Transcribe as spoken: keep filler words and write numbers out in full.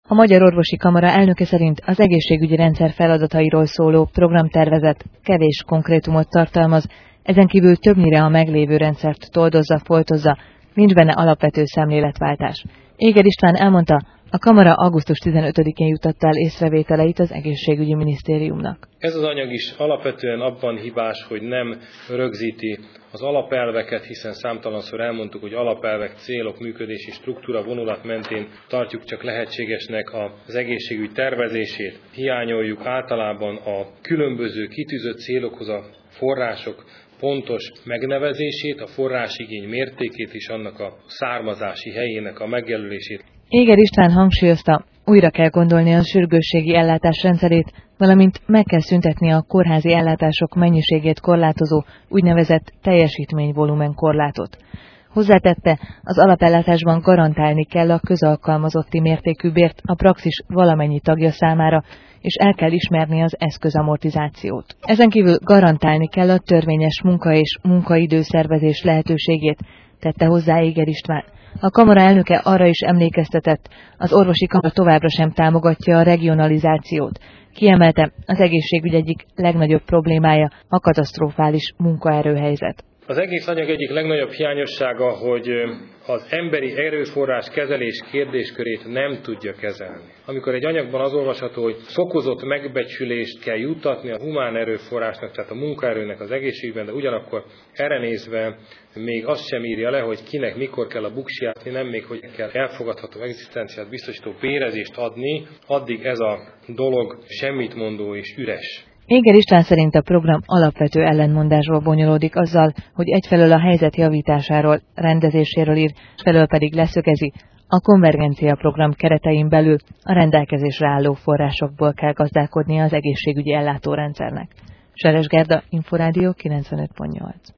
A Magyar Orvosi Kamara elnöke szerint az egészségügyi rendszer feladatairól szóló programtervezet kevés konkrétumot tartalmaz, ezen kívül többnyire a meglévő rendszert toldozza, foltozza, nincs benne alapvető szemléletváltás. Éger István elmondta, a Kamara augusztus tizenötödikén juttatta el észrevételeit az egészségügyi minisztériumnak. Ez az anyag is alapvetően abban hibás, hogy nem rögzíti az alapelveket, hiszen számtalanszor elmondtuk, hogy alapelvek, célok, működési struktúra vonulat mentén tartjuk csak lehetségesnek az egészségügy tervezését. Hiányoljuk általában a különböző kitűzött célokhoz a források pontos megnevezését, a forrásigény mértékét és annak a származási helyének a megjelölését. Éger István hangsúlyozta, újra kell gondolni a sürgősségi ellátás rendszerét, valamint meg kell szüntetni a kórházi ellátások mennyiségét korlátozó úgynevezett teljesítményvolumen korlátot. Hozzátette, az alapellátásban garantálni kell a közalkalmazotti mértékű bért a praxis valamennyi tagja számára, és el kell ismerni az eszközamortizációt. Ezen kívül garantálni kell a törvényes munka és munkaidőszervezés lehetőségét, tette hozzá Éger István. A kamara elnöke arra is emlékeztetett, az orvosi kamara továbbra sem támogatja a regionalizációt. Kiemelte, az egészségügy egyik legnagyobb problémája a katasztrofális munkaerőhelyzet. Az egész anyag egyik legnagyobb hiányossága, hogy az emberi erőforrás kezelés kérdéskörét nem tudja kezelni. Amikor egy anyagban az olvasható, hogy fokozott megbecsülést kell juttatni a humán erőforrásnak, tehát a munkaerőnek az egészségben, de ugyanakkor erre nézve még azt sem írja le, hogy kinek mikor kell a buksiját, nem még hogy kell elfogadható egzisztenciát biztosító bérezést adni, addig ez a dolog semmit mondó és üres. Éger István szerint a program alapvető ellentmondásból bonyolódik azzal, hogy egyfelől a helyzet javításáról, rendezéséről ír, felől pedig leszögezi, a konvergencia program keretein belül a rendelkezésre álló forrásokból kell gazdálkodnia az egészségügyi ellátórendszernek. Seres Gerda, Inforádió kilencvenöt pont nyolc.